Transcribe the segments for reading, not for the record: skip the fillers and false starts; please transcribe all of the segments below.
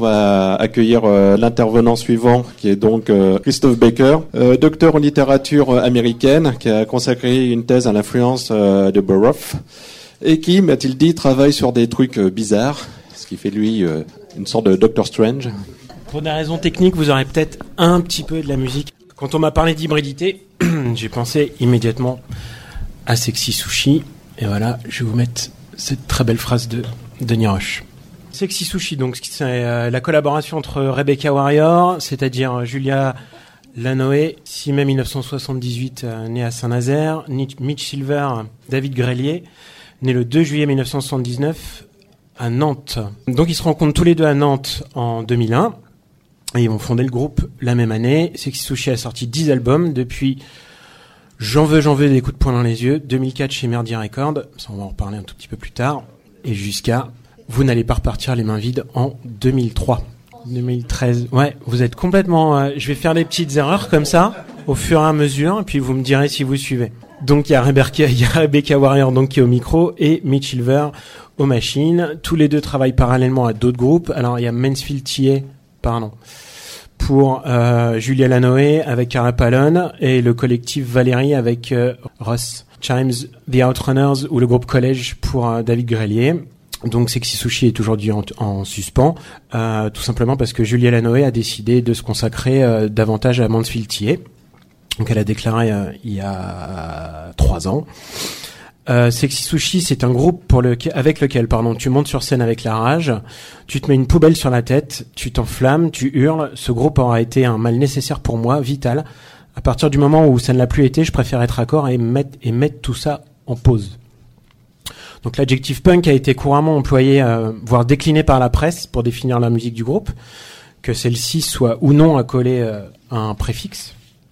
va accueillir l'intervenant suivant, qui est donc Christophe Baker, docteur en littérature américaine, qui a consacré une thèse à l'influence de Burroughs, et qui, m'a-t-il dit, travaille sur des trucs bizarres, ce qui fait de lui une sorte de Doctor Strange. Pour des raisons techniques, vous aurez peut-être un petit peu de la musique. Quand on m'a parlé d'hybridité, j'ai pensé immédiatement à Sexy Sushi. Et voilà, je vais vous mettre cette très belle phrase de Denis Roche. Sexy Sushi, donc c'est la collaboration entre Rebecca Warrior, c'est-à-dire Julia Lanoé, 6 mai 1978, née à Saint-Nazaire, Mitch Silver, David Grelier, né le 2 juillet 1979 à Nantes. Donc ils se rencontrent tous les deux à Nantes en 2001. Et ils vont fonder le groupe la même année. Sexy Sushi a sorti 10 albums depuis J'en veux des coups de poing dans les yeux, 2004 chez Merdy Records, ça on va en reparler un tout petit peu plus tard, et jusqu'à Vous n'allez pas repartir les mains vides en 2003. 2013, ouais, vous êtes complètement... je vais faire des petites erreurs comme ça, au fur et à mesure, et puis vous me direz si vous suivez. Donc il y a Rebecca Warrior donc, qui est au micro, et Mitch Silver aux machines. Tous les deux travaillent parallèlement à d'autres groupes. Alors il y a Mansfield TA, pour Julia Lanoé avec Cara Pallone et le collectif Valérie avec Ross Chimes, The Outrunners ou le groupe College pour David Grelier. Donc Sexy Sushi est aujourd'hui en suspens, tout simplement parce que Julia Lanoé a décidé de se consacrer davantage à Mansfield TA. Donc elle a déclaré il y a 3 ans. Sexy Sushi, c'est un groupe avec lequel tu montes sur scène avec la rage, tu te mets une poubelle sur la tête, tu t'enflammes, tu hurles. Ce groupe aura été un mal nécessaire pour moi, vital. À partir du moment où ça ne l'a plus été, je préfère être raccord et mettre tout ça en pause. Donc l'adjectif punk a été couramment employé, voire décliné par la presse pour définir la musique du groupe, que celle-ci soit ou non accolée à un préfixe.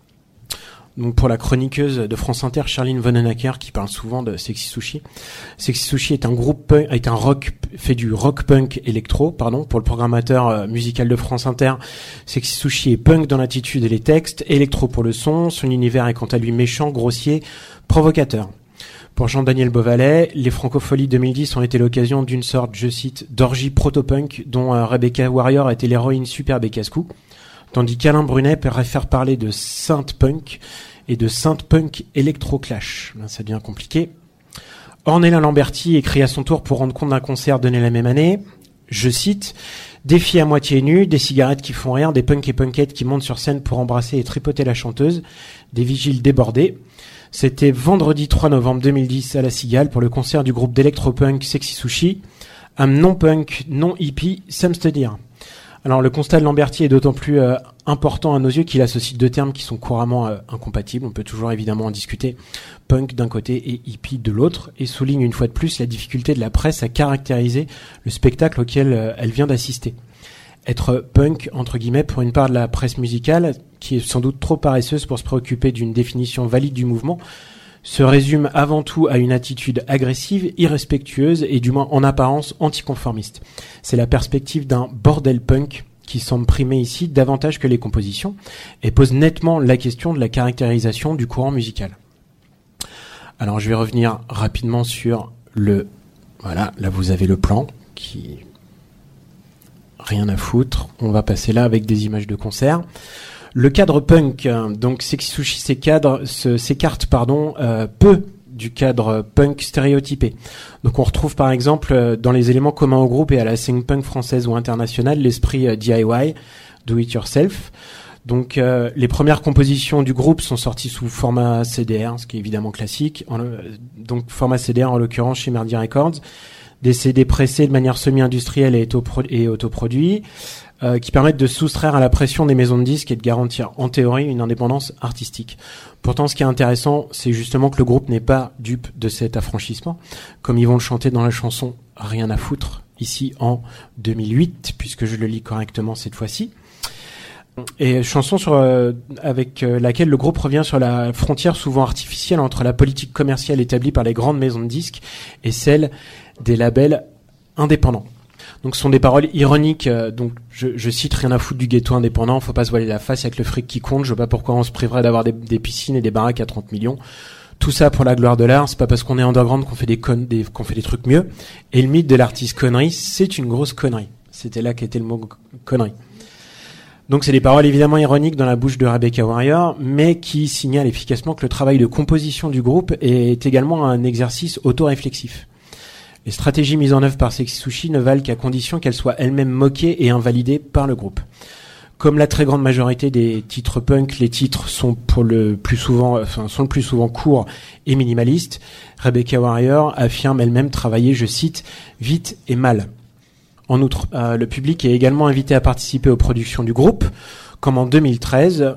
Donc pour la chroniqueuse de France Inter, Charline Vonnenacker, qui parle souvent de Sexy Sushi. Sexy Sushi est un groupe punk, fait du rock punk électro, pour le programmateur musical de France Inter. Sexy Sushi est punk dans l'attitude et les textes, électro pour le son, son univers est quant à lui méchant, grossier, provocateur. Pour Jean-Daniel Beauvalet, les Francopholies 2010 ont été l'occasion d'une sorte, je cite, d'orgie proto-punk dont Rebecca Warrior était l'héroïne superbe et casse-cou. Tandis qu'Alain Brunet préfère parler de synth-punk et de synth-punk électro-clash. Ça devient compliqué. Ornella Lamberti écrit à son tour pour rendre compte d'un concert donné la même année. Je cite, « Des filles à moitié nues, des cigarettes qui font rire, des punks et punkettes qui montent sur scène pour embrasser et tripoter la chanteuse, des vigiles débordés. » C'était vendredi 3 novembre 2010 à La Cigale pour le concert du groupe d'électro-punk Sexy Sushi. Un non-punk, non-hippie, ça me se dire. Alors le constat de Lamberti est d'autant plus important à nos yeux qu'il associe 2 termes qui sont couramment incompatibles. On peut toujours évidemment en discuter, punk d'un côté et hippie de l'autre, et souligne une fois de plus la difficulté de la presse à caractériser le spectacle auquel elle vient d'assister. Être punk, entre guillemets, pour une part de la presse musicale, qui est sans doute trop paresseuse pour se préoccuper d'une définition valide du mouvement, se résume avant tout à une attitude agressive, irrespectueuse et du moins en apparence anticonformiste. C'est la perspective d'un bordel punk qui semble primer ici davantage que les compositions et pose nettement la question de la caractérisation du courant musical. Alors je vais revenir rapidement sur voilà, là vous avez le plan qui... Rien à foutre. On va passer là avec des images de concert. Le cadre punk, donc Sexy Sushi s'écarte peu du cadre punk stéréotypé. Donc on retrouve par exemple dans les éléments communs au groupe et à la scène punk française ou internationale l'esprit DIY, do it yourself. Donc les premières compositions du groupe sont sorties sous format CDR, ce qui est évidemment classique. Donc format CDR en l'occurrence chez Merdy Records. Des CD pressés de manière semi-industrielle et autoproduits, qui permettent de soustraire à la pression des maisons de disques et de garantir, en théorie, une indépendance artistique. Pourtant, ce qui est intéressant, c'est justement que le groupe n'est pas dupe de cet affranchissement, comme ils vont le chanter dans la chanson « Rien à foutre », ici en 2008, puisque je le lis correctement cette fois-ci. Et chanson avec laquelle le groupe revient sur la frontière souvent artificielle entre la politique commerciale établie par les grandes maisons de disques et celle des labels indépendants. Donc ce sont des paroles ironiques, donc je cite rien à foutre du ghetto indépendant, faut pas se voiler la face avec le fric qui compte, je vois pas pourquoi on se priverait d'avoir des piscines et des baraques à 30 millions. Tout ça pour la gloire de l'art, c'est pas parce qu'on est underground qu'on fait des trucs mieux. Et le mythe de l'artiste connerie, c'est une grosse connerie. C'était là qu'était le mot connerie. Donc c'est des paroles évidemment ironiques dans la bouche de Rebecca Warrior, mais qui signalent efficacement que le travail de composition du groupe est également un exercice auto-réflexif. Les stratégies mises en œuvre par Sexy Sushi ne valent qu'à condition qu'elles soient elles-mêmes moquées et invalidées par le groupe. Comme la très grande majorité des titres punk, les titres sont le plus souvent courts et minimalistes. Rebecca Warrior affirme elle-même travailler, je cite, vite et mal. En outre, le public est également invité à participer aux productions du groupe, comme en 2013,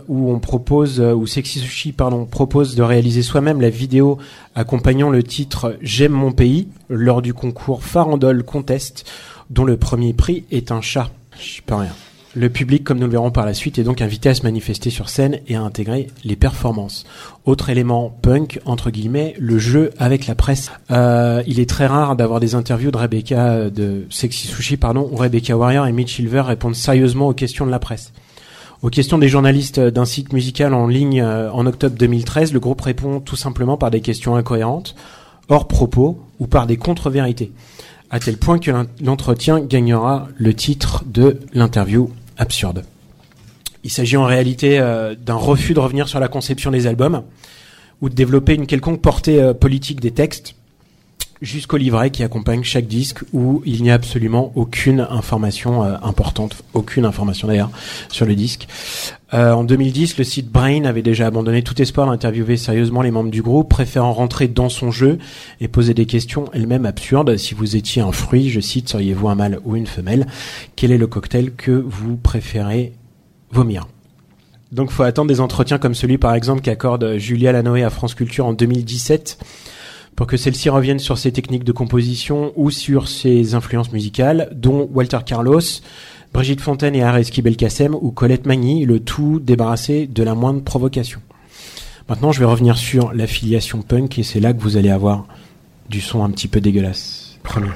où Sexy Sushi propose de réaliser soi-même la vidéo accompagnant le titre J'aime mon pays lors du concours Farandole Contest, dont le premier prix est un chat. Je suis pas rien. Le public, comme nous le verrons par la suite, est donc invité à se manifester sur scène et à intégrer les performances. Autre élément punk, entre guillemets, le jeu avec la presse. Il est très rare d'avoir des interviews de Sexy Sushi, où Rebecca Warrior et Mitch Silver répondent sérieusement aux questions de la presse. Aux questions des journalistes d'un site musical en ligne en octobre 2013, le groupe répond tout simplement par des questions incohérentes, hors propos ou par des contre-vérités. À tel point que l'entretien gagnera le titre de l'interview absurde. Il s'agit en réalité d'un refus de revenir sur la conception des albums ou de développer une quelconque portée politique des textes jusqu'au livret qui accompagne chaque disque où il n'y a absolument aucune information importante, aucune information d'ailleurs sur le disque. En 2010, le site Brain avait déjà abandonné tout espoir d'interviewer sérieusement les membres du groupe, préférant rentrer dans son jeu et poser des questions elles-mêmes absurdes. Si vous étiez un fruit, je cite, seriez-vous un mâle ou une femelle? Quel est le cocktail que vous préférez vomir? Donc faut attendre des entretiens comme celui par exemple qu'accorde Julia Lanoé à France Culture en 2017 pour que celle-ci revienne sur ses techniques de composition ou sur ses influences musicales, dont Walter Carlos, Brigitte Fontaine et Areski Belkacem ou Colette Magny, le tout débarrassé de la moindre provocation. Maintenant, je vais revenir sur l'affiliation punk et c'est là que vous allez avoir du son un petit peu dégueulasse. Premier.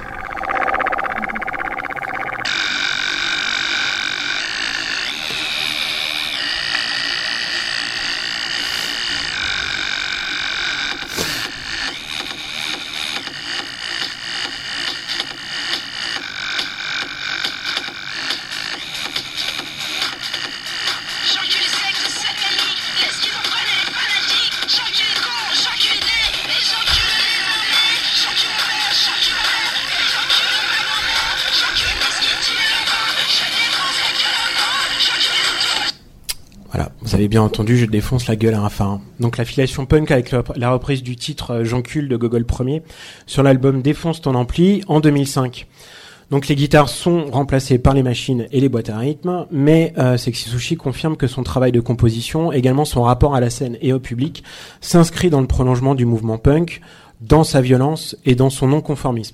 Vous avez bien entendu, je défonce la gueule à Rafa. Donc l'affiliation punk avec la reprise du titre J'encule de Gogol Premier sur l'album Défonce ton ampli en 2005. Donc les guitares sont remplacées par les machines et les boîtes à rythme, mais Sexy Sushi confirme que son travail de composition, également son rapport à la scène et au public, s'inscrit dans le prolongement du mouvement punk, dans sa violence et dans son non-conformisme.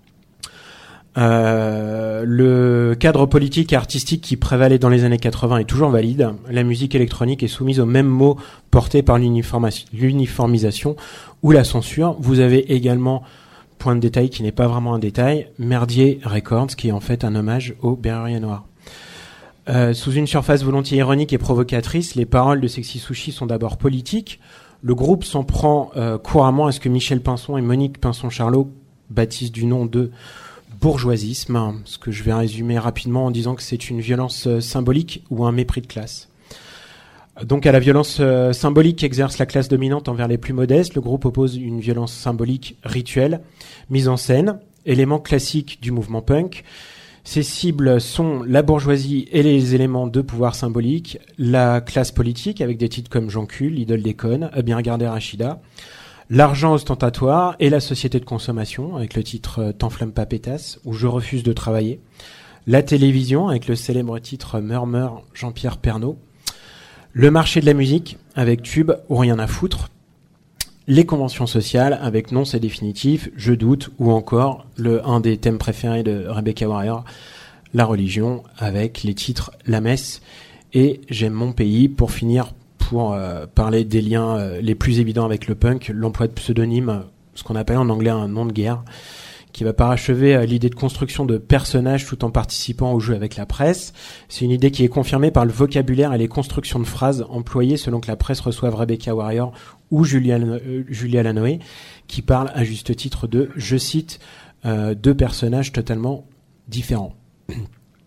Le cadre politique et artistique qui prévalait dans les années 80 est toujours valide. La musique électronique est soumise aux mêmes mots portés par l'uniformisation ou la censure. Vous avez également, point de détail qui n'est pas vraiment un détail, Merdier Records, qui est en fait un hommage aux Berruriers Noirs. Sous une surface volontiers ironique et provocatrice, les paroles de Sexy Sushi sont d'abord politiques. Le groupe s'en prend couramment à ce que Michel Pinson et Monique Pinson-Charlot baptisent du nom de bourgeoisisme, ce que je vais résumer rapidement en disant que c'est une violence symbolique ou un mépris de classe. Donc à la violence symbolique qu'exerce la classe dominante envers les plus modestes, le groupe oppose une violence symbolique rituelle, mise en scène, élément classique du mouvement punk. Ses cibles sont la bourgeoisie et les éléments de pouvoir symbolique, la classe politique avec des titres comme J'encule, l'idole des connes, à bien regarder Rachida, l'argent ostentatoire et la société de consommation avec le titre T'enflamme pas pétasse ou Je refuse de travailler, la télévision avec le célèbre titre Murmure Jean-Pierre Pernaut, le marché de la musique avec Tube ou Rien à foutre, les conventions sociales avec Non c'est définitif, Je doute ou encore un des thèmes préférés de Rebecca Warrior, la religion avec les titres La Messe et J'aime mon pays. Pour finir, pour parler des liens les plus évidents avec le punk, l'emploi de pseudonyme, ce qu'on appelle en anglais un nom de guerre, qui va parachever l'idée de construction de personnages tout en participant au jeu avec la presse. C'est une idée qui est confirmée par le vocabulaire et les constructions de phrases employées selon que la presse reçoive Rebecca Warrior ou Julia Lanoé, qui parlent à juste titre de, je cite, deux personnages totalement différents.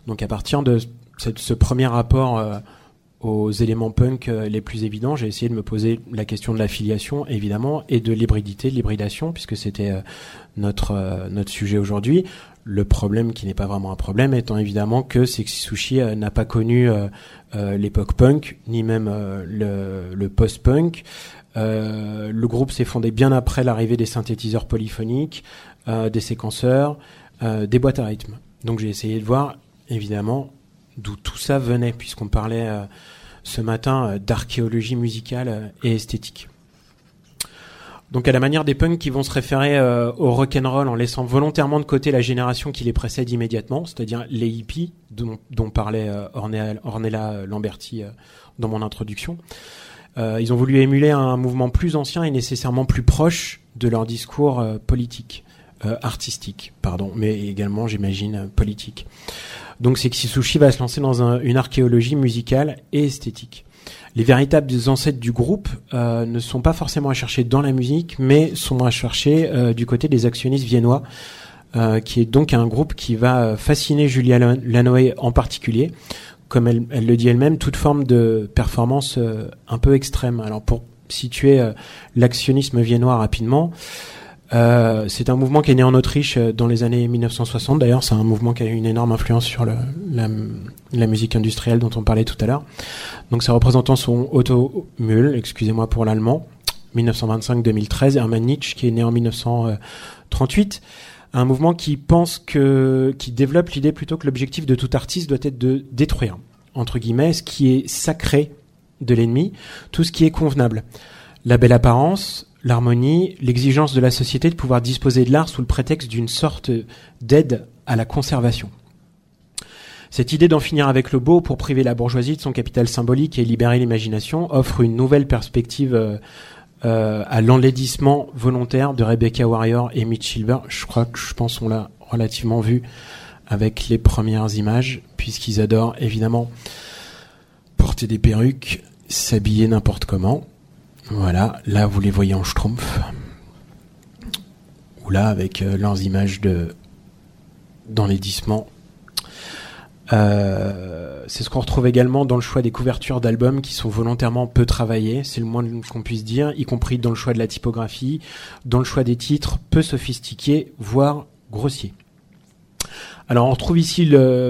Donc à partir de ce premier rapport aux éléments punk les plus évidents, j'ai essayé de me poser la question de l'affiliation, évidemment, et de l'hybridité, de l'hybridation, puisque c'était notre sujet aujourd'hui. Le problème, qui n'est pas vraiment un problème, étant évidemment que Sexy Sushi n'a pas connu l'époque punk, ni même le post-punk. Le groupe s'est fondé bien après l'arrivée des synthétiseurs polyphoniques, des séquenceurs, des boîtes à rythme. Donc j'ai essayé de voir, évidemment, d'où tout ça venait, puisqu'on parlait ce matin d'archéologie musicale et esthétique. Donc à la manière des punks qui vont se référer au rock'n'roll en laissant volontairement de côté la génération qui les précède immédiatement, c'est-à-dire les hippies dont parlait Ornella Lamberti dans mon introduction. Ils ont voulu émuler un mouvement plus ancien et nécessairement plus proche de leur discours politique, artistique, mais également, j'imagine, politique. Donc Sexy Sushi va se lancer dans une archéologie musicale et esthétique. Les véritables ancêtres du groupe ne sont pas forcément à chercher dans la musique, mais sont à chercher du côté des actionnistes viennois, qui est donc un groupe qui va fasciner Julia Lanoé en particulier, comme elle le dit elle-même, toute forme de performance un peu extrême. Alors pour situer l'actionnisme viennois rapidement, c'est un mouvement qui est né en Autriche dans les années 1960. D'ailleurs, c'est un mouvement qui a eu une énorme influence sur la musique industrielle dont on parlait tout à l'heure. Donc, ses représentants sont Otto Mühl, excusez-moi pour l'allemand, 1925-2013, et Hermann Nietzsche, qui est né en 1938. Un mouvement qui développe l'idée plutôt que l'objectif de tout artiste doit être de détruire, entre guillemets, ce qui est sacré de l'ennemi, tout ce qui est convenable. La belle apparence, l'harmonie, l'exigence de la société de pouvoir disposer de l'art sous le prétexte d'une sorte d'aide à la conservation. Cette idée d'en finir avec le beau pour priver la bourgeoisie de son capital symbolique et libérer l'imagination offre une nouvelle perspective à l'enlaidissement volontaire de Rebecca Warrior et Mitch Silver. Je pense qu'on l'a relativement vu avec les premières images, puisqu'ils adorent évidemment porter des perruques, s'habiller n'importe comment. Voilà, là vous les voyez en schtroumpf, ou là avec leurs images d'enlaidissement. C'est ce qu'on retrouve également dans le choix des couvertures d'albums qui sont volontairement peu travaillées, c'est le moins qu'on puisse dire, y compris dans le choix de la typographie, dans le choix des titres peu sophistiqués, voire grossiers. Alors on retrouve ici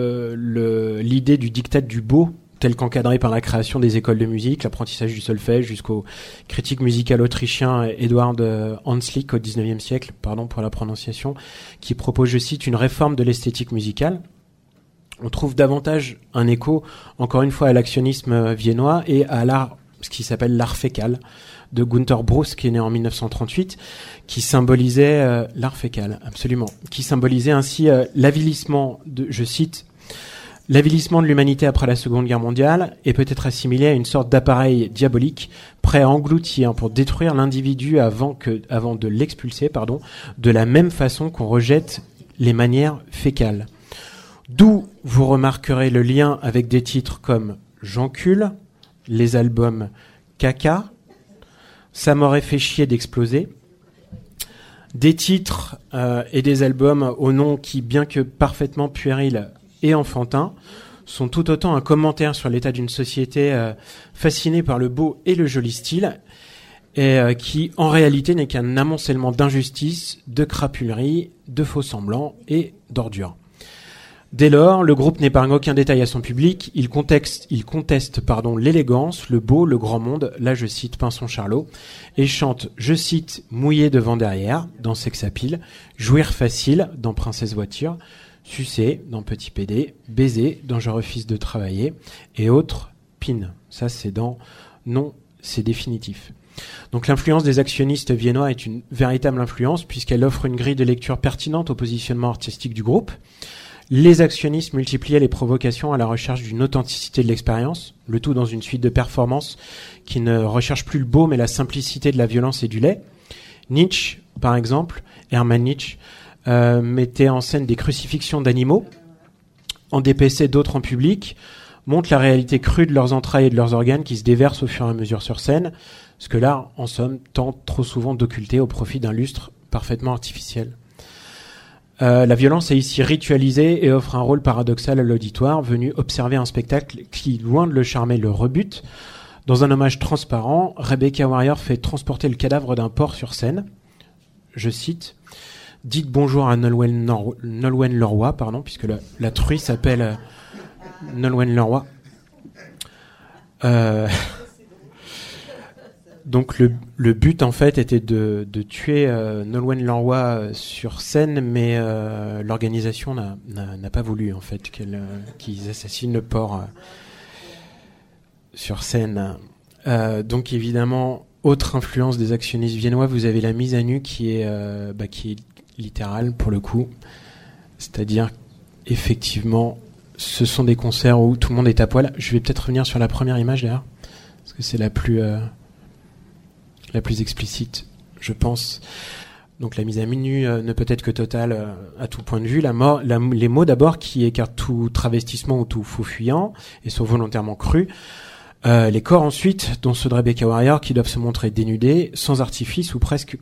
l'idée du diktat du beau, tel qu'encadré par la création des écoles de musique, l'apprentissage du solfège, jusqu'au critique musical autrichien Eduard Hanslick au XIXe siècle, pardon pour la prononciation, qui propose, je cite, une réforme de l'esthétique musicale. On trouve davantage un écho, encore une fois, à l'actionnisme viennois et à l'art, ce qui s'appelle l'art fécal, de Günter Bruss, qui est né en 1938, qui symbolisait l'art fécal, absolument, qui symbolisait ainsi l'avilissement je cite, l'avilissement de l'humanité après la Seconde Guerre mondiale est peut-être assimilé à une sorte d'appareil diabolique prêt à engloutir pour détruire l'individu avant de l'expulser, de la même façon qu'on rejette les manières fécales. D'où vous remarquerez le lien avec des titres comme J'encule, les albums Caca, Ça m'aurait fait chier d'exploser, des titres et des albums au nom qui, bien que parfaitement puéril et enfantin, sont tout autant un commentaire sur l'état d'une société fascinée par le beau et le joli style, et qui en réalité n'est qu'un amoncellement d'injustices, de crapuleries, de faux semblants et d'ordures. Dès lors, le groupe n'épargne aucun détail à son public, il conteste l'élégance, le beau, le grand monde, là je cite Pinson Charlot, et chante, je cite, mouillé devant derrière, dans Sex Appeal, jouir facile, dans Princesse Voiture, sucer, dans Petit PD, baiser, dans Je refuse de travailler, et autres, pin. Ça c'est dans Non, c'est définitif. Donc l'influence des actionnistes viennois est une véritable influence, puisqu'elle offre une grille de lecture pertinente au positionnement artistique du groupe. Les actionnistes multipliaient les provocations à la recherche d'une authenticité de l'expérience, le tout dans une suite de performances qui ne recherchent plus le beau mais la simplicité de la violence et du lait. Nietzsche, par exemple, Hermann Nietzsche, mettait en scène des crucifixions d'animaux, en dépaissait d'autres en public, montre la réalité crue de leurs entrailles et de leurs organes qui se déversent au fur et à mesure sur scène, ce que l'art, en somme, tente trop souvent d'occulter au profit d'un lustre parfaitement artificiel. La violence est ici ritualisée et offre un rôle paradoxal à l'auditoire venu observer un spectacle qui, loin de le charmer, le rebute. Dans un hommage transparent, Rebecca Warrior fait transporter le cadavre d'un porc sur scène. Je cite, « Dites bonjour à Nolwenn Leroy, puisque la truie s'appelle Nolwenn Leroy. » Donc le but en fait était de tuer Nolwenn Leroy sur scène, mais l'organisation n'a pas voulu en fait qu'ils assassinent le porc sur scène. Donc évidemment, autre influence des actionnistes viennois, vous avez la mise à nu qui est littérale pour le coup, c'est-à-dire effectivement ce sont des concerts où tout le monde est à poil. Je vais peut-être revenir sur la première image d'ailleurs, parce que c'est la plus explicite, je pense. Donc la mise à nu ne peut être que totale à tout point de vue. Les mots d'abord qui écartent tout travestissement ou tout faux fuyant et sont volontairement crus. Les corps ensuite, dont ceux de Rebecca Warrior, qui doivent se montrer dénudés, sans artifice ou presque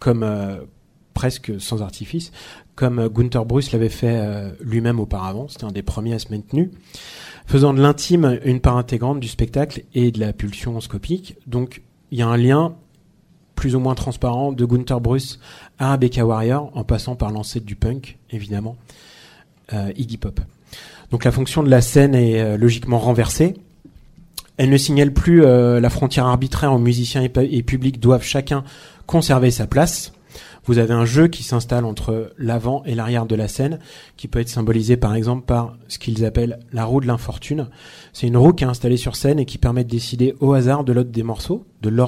sans artifice, comme Gunther Bruce l'avait fait lui-même auparavant. C'était un des premiers à se mettre nu, faisant de l'intime une part intégrante du spectacle et de la pulsion scopique. Donc il y a un lien plus ou moins transparent de Gunther Bruce à Rebecca Warrior, en passant par l'ancêtre du punk, évidemment, Iggy Pop. Donc la fonction de la scène est logiquement renversée. Elle ne signale plus la frontière arbitraire où musiciens et public doivent chacun conserver sa place. Vous avez un jeu qui s'installe entre l'avant et l'arrière de la scène, qui peut être symbolisé par exemple par ce qu'ils appellent la roue de l'infortune. C'est une roue qui est installée sur scène et qui permet de décider au hasard de l'ordre des morceaux.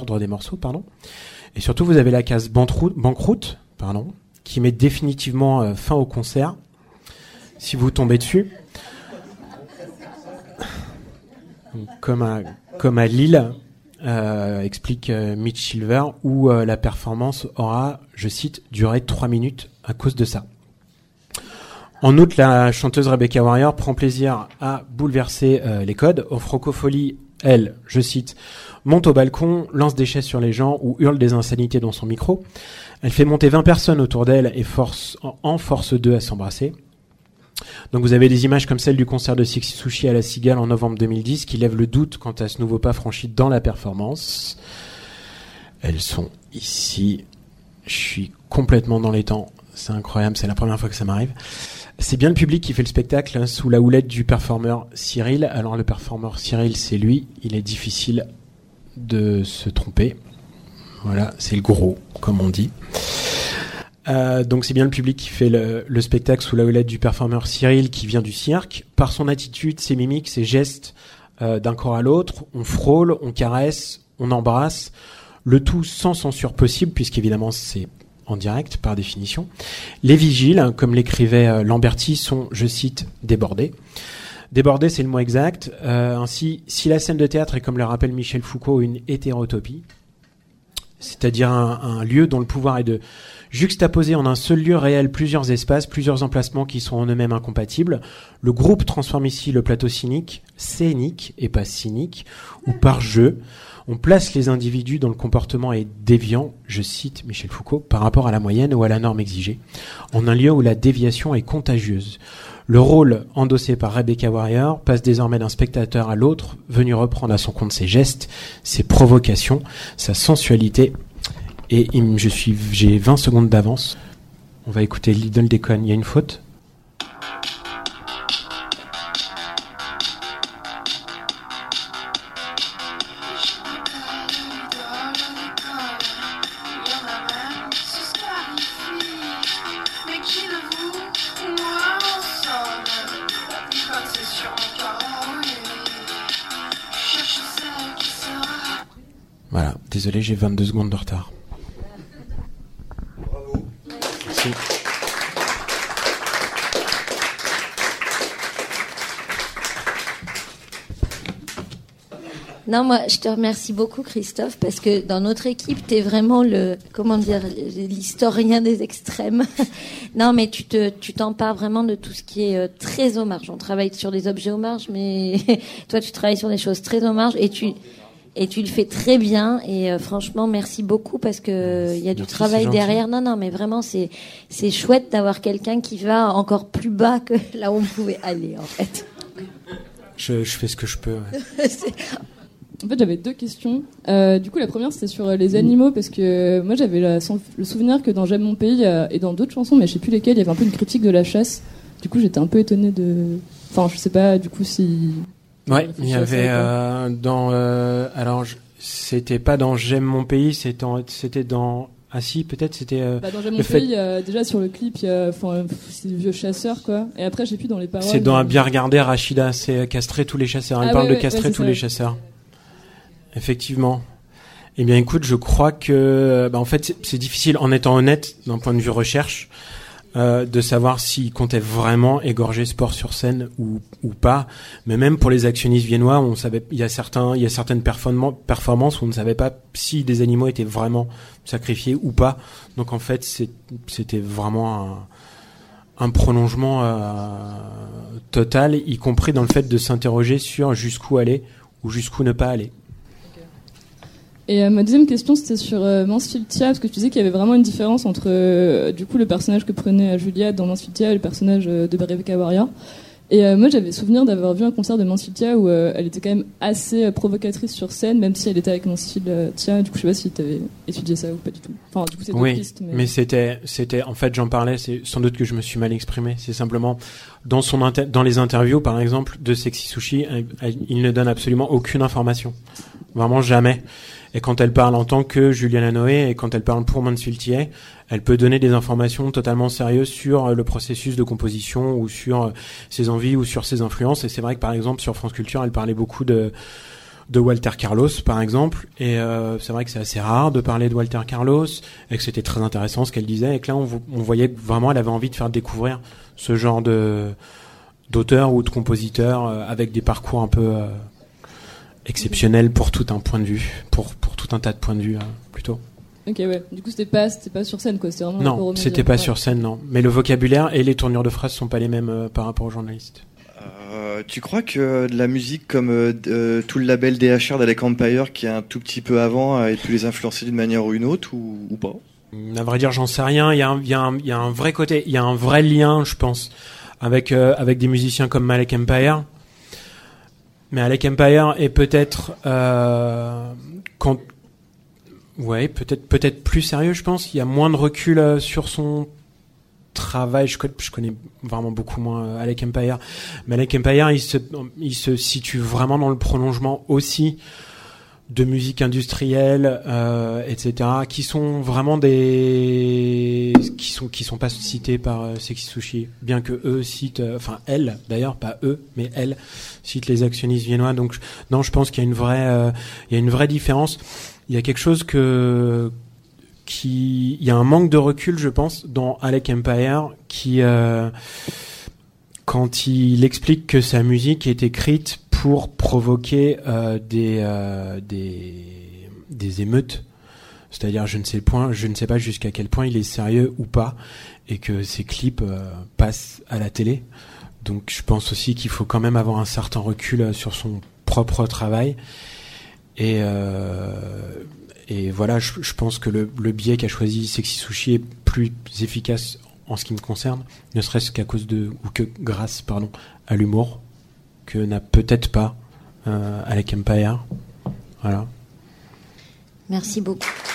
Et surtout, vous avez la case banqueroute, qui met définitivement fin au concert, si vous tombez dessus. Donc, comme à Lille, explique Mitch Silver, où la performance aura, je cite, duré 3 minutes à cause de ça. En outre, la chanteuse Rebecca Warrior prend plaisir à bouleverser les codes. Au Francofolie, elle, je cite, monte au balcon, lance des chaises sur les gens ou hurle des insanités dans son micro. Elle fait monter 20 personnes autour d'elle et force 2 à s'embrasser. Donc vous avez des images comme celle du concert de Sexy Sushi à la Cigale en novembre 2010 qui lèvent le doute quant à ce nouveau pas franchi dans la performance. Elles sont ici. Je suis complètement dans les temps. C'est incroyable, c'est la première fois que ça m'arrive. C'est bien le public qui fait le spectacle sous la houlette du performeur Cyril. Alors le performeur Cyril, c'est lui. Il est difficile de se tromper. Voilà, c'est le gros, comme on dit. Donc c'est bien le public qui fait le spectacle sous la houlette du performeur Cyril qui vient du cirque. Par son attitude, ses mimiques, ses gestes d'un corps à l'autre, on frôle, on caresse, on embrasse, le tout sans censure possible puisqu'évidemment c'est en direct par définition. Les vigiles, comme l'écrivait Lamberti, sont, je cite, débordés. Débordés, c'est le mot exact. Ainsi, si la scène de théâtre est, comme le rappelle Michel Foucault, une hétérotopie, c'est-à-dire un lieu dont le pouvoir est de juxtaposer en un seul lieu réel plusieurs espaces, plusieurs emplacements qui sont en eux-mêmes incompatibles. Le groupe transforme ici le plateau scénique et pas cynique, ou par jeu. On place les individus dont le comportement est déviant, je cite Michel Foucault, par rapport à la moyenne ou à la norme exigée, en un lieu où la déviation est contagieuse. Le rôle endossé par Rebecca Warrior passe désormais d'un spectateur à l'autre, venu reprendre à son compte ses gestes, ses provocations, sa sensualité. Et j'ai 20 secondes d'avance. On va écouter Little Déconne. Il y a une faute ? Voilà, désolé, j'ai 22 secondes de retard. Bravo. Merci. Non, moi, je te remercie beaucoup, Christophe, parce que dans notre équipe, t'es vraiment l'historien des extrêmes. Non, mais tu t'empares vraiment de tout ce qui est très au marge. On travaille sur des objets au marge, mais toi, tu travailles sur des choses très au marge et Et tu le fais très bien. Et franchement, merci beaucoup parce que il y a du travail derrière. Non, mais vraiment, c'est chouette d'avoir quelqu'un qui va encore plus bas que là où on pouvait aller, en fait. Je fais ce que je peux. Ouais. En fait, j'avais 2 questions. Du coup, la première, c'était sur les animaux, parce que moi, j'avais le souvenir que dans J'aime mon pays et dans d'autres chansons, mais je sais plus lesquelles, il y avait un peu une critique de la chasse. Du coup, j'étais un peu étonnée de... Enfin, je sais pas, du coup, si... Ouais, il y avait c'était pas dans J'aime mon pays, c'était dans... Ah si, peut-être c'était... dans J'aime mon pays, déjà sur le clip, c'est des vieux chasseurs, quoi. Et après, je sais plus dans les paroles... C'est dans Un bien regardé, Rachida, c'est castrer tous les chasseurs. Il parle de castrer tous les chasseurs. Effectivement. Eh bien, écoute, je crois que, en fait, c'est difficile, en étant honnête, d'un point de vue recherche, de savoir s'ils comptaient vraiment égorger sport sur scène ou pas. Mais même pour les actionnistes viennois, on savait, il y a certaines performances où on ne savait pas si des animaux étaient vraiment sacrifiés ou pas. Donc, en fait, c'était vraiment un prolongement total, y compris dans le fait de s'interroger sur jusqu'où aller ou jusqu'où ne pas aller. Et ma deuxième question, c'était sur Mansfield Tia, parce que tu disais qu'il y avait vraiment une différence entre du coup le personnage que prenait Juliette dans Mansfield Tia et le personnage de Rebecca Warrior. Et moi, j'avais souvenir d'avoir vu un concert de Mansfield Tia où elle était quand même assez provocatrice sur scène, même si elle était avec Mansfield Tia. Du coup, je sais pas si tu avais étudié ça ou pas du tout. Enfin, du coup, c'est oui, deux pistes. Mais c'était, en fait, j'en parlais, c'est sans doute que je me suis mal exprimé. C'est simplement, dans les interviews, par exemple, de Sexy Sushi, il ne donne absolument aucune information. Vraiment jamais. Et quand elle parle en tant que Juliana Noé et quand elle parle pour Mansfield Tia, elle peut donner des informations totalement sérieuses sur le processus de composition ou sur ses envies ou sur ses influences. Et c'est vrai que par exemple sur France Culture, elle parlait beaucoup de Walter Carlos par exemple. Et c'est vrai que c'est assez rare de parler de Walter Carlos et que c'était très intéressant ce qu'elle disait. Et que là, on voyait vraiment, elle avait envie de faire découvrir ce genre d'auteur ou de compositeur avec des parcours un peu exceptionnels pour tout un point de vue, pour tout un tas de points de vue plutôt. Ok, ouais. Du coup, c'était pas sur scène, quoi. C'était vraiment non, c'était pas sur scène, non. Mais le vocabulaire et les tournures de phrases sont pas les mêmes par rapport aux journalistes. Tu crois que de la musique comme tout le label DHR d'Alec Empire, qui est un tout petit peu avant, a pu les influencer d'une manière ou une autre, ou pas? À vrai dire, j'en sais rien. Il y a un vrai côté, il y a un vrai lien, je pense, avec des musiciens comme Alec Empire. Mais Alec Empire est peut-être peut-être plus sérieux, je pense. Il y a moins de recul sur son travail. Je connais vraiment beaucoup moins Alec Empire. Mais Alec Empire, il se situe vraiment dans le prolongement aussi de musique industrielle, etc., qui sont vraiment qui sont pas cités par Sexy Sushi, bien que eux citent, elle d'ailleurs, pas eux, mais elle cite les actionnistes viennois. Donc non, je pense qu'il y a une vraie différence. Il y a quelque chose il y a un manque de recul, je pense, dans Alec Empire, qui quand il explique que sa musique est écrite pour provoquer des émeutes, c'est-à-dire je ne sais pas jusqu'à quel point il est sérieux ou pas, et que ses clips passent à la télé. Donc je pense aussi qu'il faut quand même avoir un certain recul sur son propre travail. Et voilà, je pense que le biais qu'a choisi Sexy Sushi est plus efficace en ce qui me concerne, ne serait-ce qu'à cause grâce à l'humour que n'a peut-être pas Alec Empire. Voilà. Merci beaucoup.